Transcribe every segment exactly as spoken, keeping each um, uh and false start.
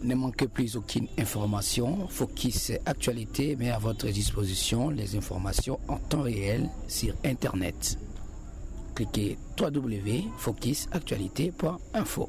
Ne manquez plus aucune information. Focus Actualité met à votre disposition les informations en temps réel sur Internet. Cliquez w w w point focus actualité point info.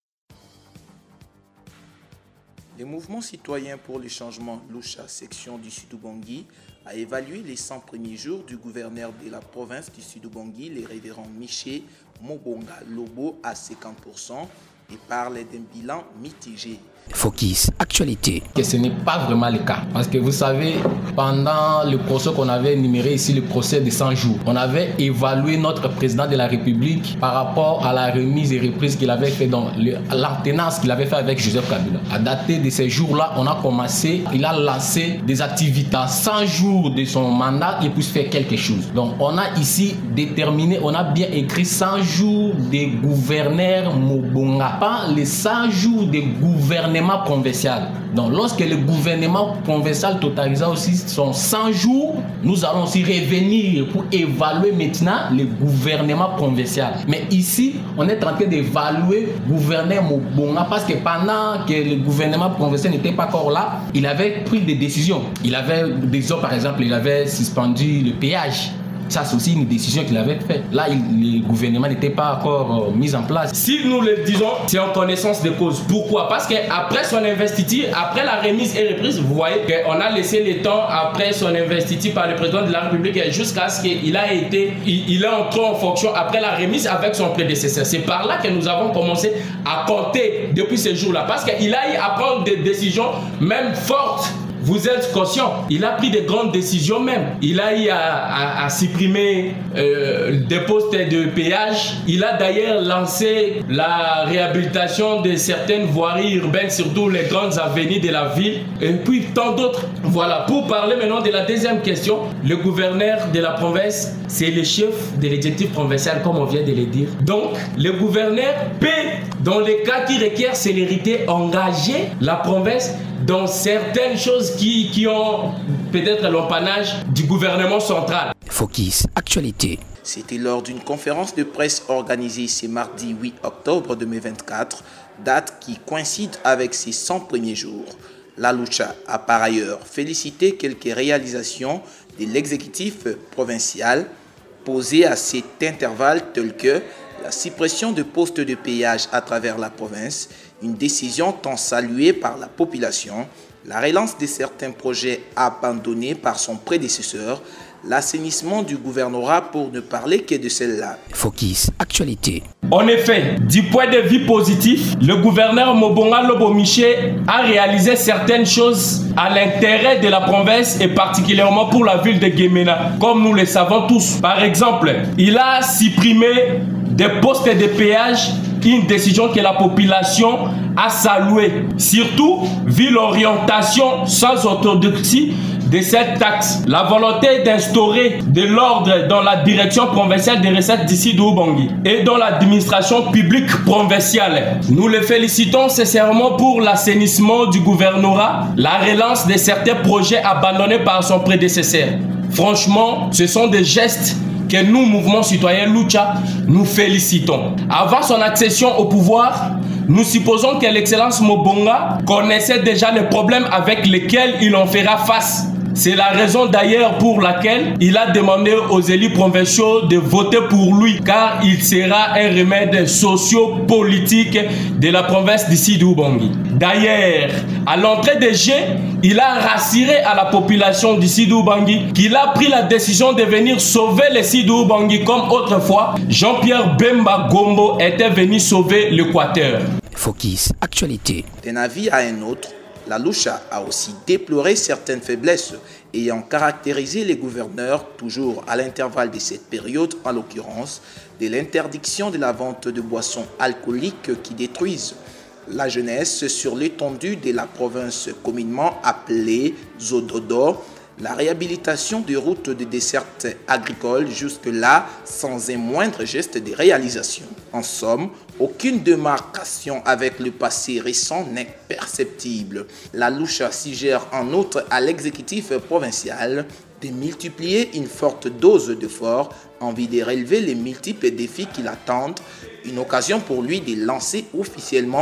Le mouvement citoyen pour le changement Lucha, section du Sud-Ubangi, a évalué les cent premiers jours du gouverneur de la province du Sud-Ubangi, le révérend Miché Mobonga Lobo, à cinquante pour cent et parle d'un bilan mitigé. Focus Actualité. Que ce n'est pas vraiment le cas. Parce que vous savez, pendant le procès qu'on avait énuméré ici, le procès de cent jours, on avait évalué notre président de la République par rapport à la remise et reprise qu'il avait fait dans le, l'alternance qu'il avait fait avec Joseph Kabila. À dater de ces jours-là, on a commencé, il a lancé des activités. À cent jours de son mandat, il puisse faire quelque chose. Donc, on a ici déterminé, on a bien écrit cent jours des gouverneurs Mobonga, pas les cent jours des gouverneurs provincial. Donc, lorsque le gouvernement provincial totalisa aussi son cent jours, nous allons aussi revenir pour évaluer maintenant le gouvernement provincial. Mais ici, on est en train d'évaluer le gouverneur Mobonga parce que pendant que le gouvernement provincial n'était pas encore là, il avait pris des décisions. Il avait des ordres, par exemple, il avait suspendu le péage. Ça, c'est aussi une décision qu'il avait faite. Là, il, le gouvernement n'était pas encore euh, mis en place. Si nous le disons, c'est en connaissance de cause. Pourquoi? Parce qu'après son investiture, après la remise et reprise, vous voyez qu'on a laissé le temps après son investiture par le président de la République jusqu'à ce qu'il a été, il, il est entré en fonction après la remise avec son prédécesseur. C'est par là que nous avons commencé à compter depuis ce jour-là. Parce qu'il a eu à prendre des décisions même fortes. Vous êtes conscient, il a pris de grandes décisions même. Il a eu à, à, à supprimer euh, des postes de péage. Il a d'ailleurs lancé la réhabilitation de certaines voiries urbaines, surtout les grandes avenues de la ville. Et puis tant d'autres. Voilà, pour parler maintenant de la deuxième question, le gouverneur de la province, c'est le chef de l'exécutif provincial, comme on vient de le dire. Donc, le gouverneur peut, dans les cas qui requièrent célérité, engager la province dans certaines choses qui, qui ont peut-être l'apanage du gouvernement central. Focus Actualité. C'était lors d'une conférence de presse organisée ce mardi huit octobre deux mille vingt-quatre, date qui coïncide avec ses cent premiers jours. La Lucha a par ailleurs félicité quelques réalisations de l'exécutif provincial posées à cet intervalle, telles que la suppression de postes de péage à travers la province, une décision tant saluée par la population, la relance de certains projets abandonnés par son prédécesseur, l'assainissement du gouvernorat pour ne parler que de celle-là. Focus Actualité. En effet, du point de vue positif, le gouverneur Mobonga Lobo Miché a réalisé certaines choses à l'intérêt de la province et particulièrement pour la ville de Guémena, comme nous le savons tous. Par exemple, il a supprimé des postes de péage, une décision que la population a saluée, surtout vu l'orientation sans orthodoxie de cette taxe. La volonté d'instaurer de l'ordre dans la direction provinciale des recettes d'ici d'Ubangi et dans l'administration publique provinciale. Nous le félicitons sincèrement pour l'assainissement du gouvernorat, la relance de certains projets abandonnés par son prédécesseur. Franchement, ce sont des gestes que nous, mouvement citoyen Lucha, nous félicitons. Avant son accession au pouvoir, nous supposons que l'excellence Mobonga connaissait déjà les problèmes avec lesquels il en fera face. C'est la raison d'ailleurs pour laquelle il a demandé aux élus provinciaux de voter pour lui, car il sera un remède socio-politique de la province d'ici d'Ubangi. D'ailleurs, à l'entrée des jets, il a rassuré à la population d'ici d'Ubangi qu'il a pris la décision de venir sauver les Sud d'Ubangi comme autrefois Jean-Pierre Bemba Gombo était venu sauver l'Équateur. Focus Actualité. D'un avis à un autre, la Lucha a aussi déploré certaines faiblesses ayant caractérisé les gouverneurs, toujours à l'intervalle de cette période, en l'occurrence, de l'interdiction de la vente de boissons alcooliques qui détruisent la jeunesse sur l'étendue de la province communément appelée Zododo, la réhabilitation des routes de desserte agricole jusque-là sans un moindre geste de réalisation. En somme, aucune démarcation avec le passé récent n'est perceptible. La Lucha suggère en outre à l'exécutif provincial de multiplier une forte dose d'effort en vue de relever les multiples défis qui l'attendent, une occasion pour lui de lancer officiellement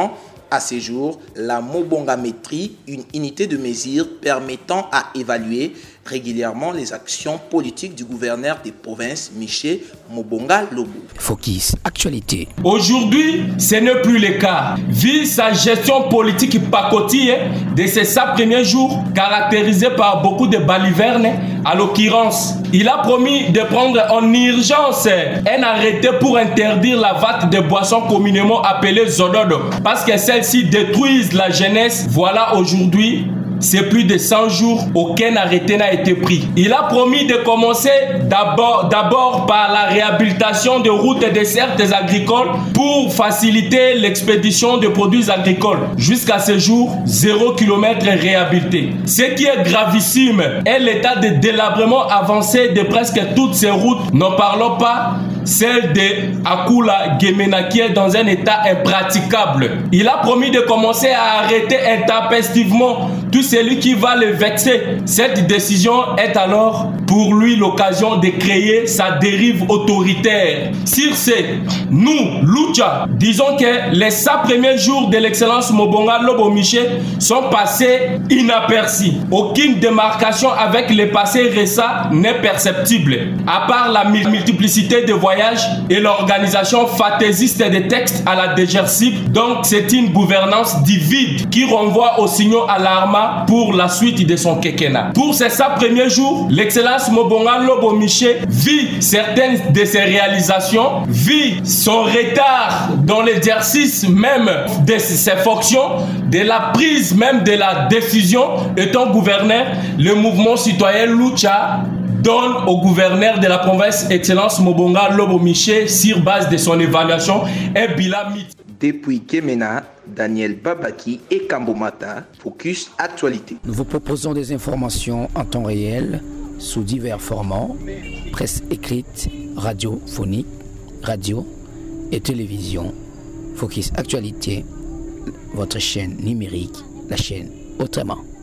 À ce jour, la mobongamétrie, une unité de mesure permettant à évaluer régulièrement les actions politiques du gouverneur des provinces, Michel Mobonga Lobo. Focus Actualité. Aujourd'hui, ce n'est plus le cas. Vu sa gestion politique pacotille de ces sept premiers jours, caractérisée par beaucoup de balivernes, à l'occurrence, il a promis de prendre en urgence un arrêté pour interdire la vente de boissons communément appelées zododo, parce que celles-ci détruisent la jeunesse. Voilà aujourd'hui, c'est plus de cent jours, aucun arrêté n'a été pris. Il a promis de commencer d'abord, d'abord par la réhabilitation de routes et dessertes agricoles pour faciliter l'expédition de produits agricoles. Jusqu'à ce jour, zéro kilomètre réhabilité. Ce qui est gravissime est l'état de délabrement avancé de presque toutes ces routes. N'en parlons pas celle de Akula Gemena qui est dans un état impraticable. Il a promis de commencer à arrêter intempestivement tout celui qui va le vexer. Cette décision est alors pour lui l'occasion de créer sa dérive autoritaire. Sur ce, nous, Lucha, disons que les sept premiers jours de l'excellence Mobonga Lobo Michel sont passés inaperçus. Aucune démarcation avec le passé récent n'est perceptible, à part la multiplicité de voyages et l'organisation fantaisiste des textes à la D G R C I B. Donc c'est une gouvernance divide qui renvoie aux signaux alarmants pour la suite de son quinquennat. Pour ces sept premiers jours, l'excellence Mobonga Lobo Michel vit certaines de ses réalisations, vit son retard dans l'exercice même de ses fonctions, de la prise même de la décision. Étant gouverneur, le mouvement citoyen Lucha donne au gouverneur de la province Excellence Mobonga Lobo Michel, sur base de son évaluation, un bilan mythique. Depuis Gemena, Daniel Babaki et Kambomata, Focus Actualité. Nous vous proposons des informations en temps réel sous divers formats, presse écrite, radiophonique, radio et télévision. Focus Actualité, votre chaîne numérique, la chaîne autrement.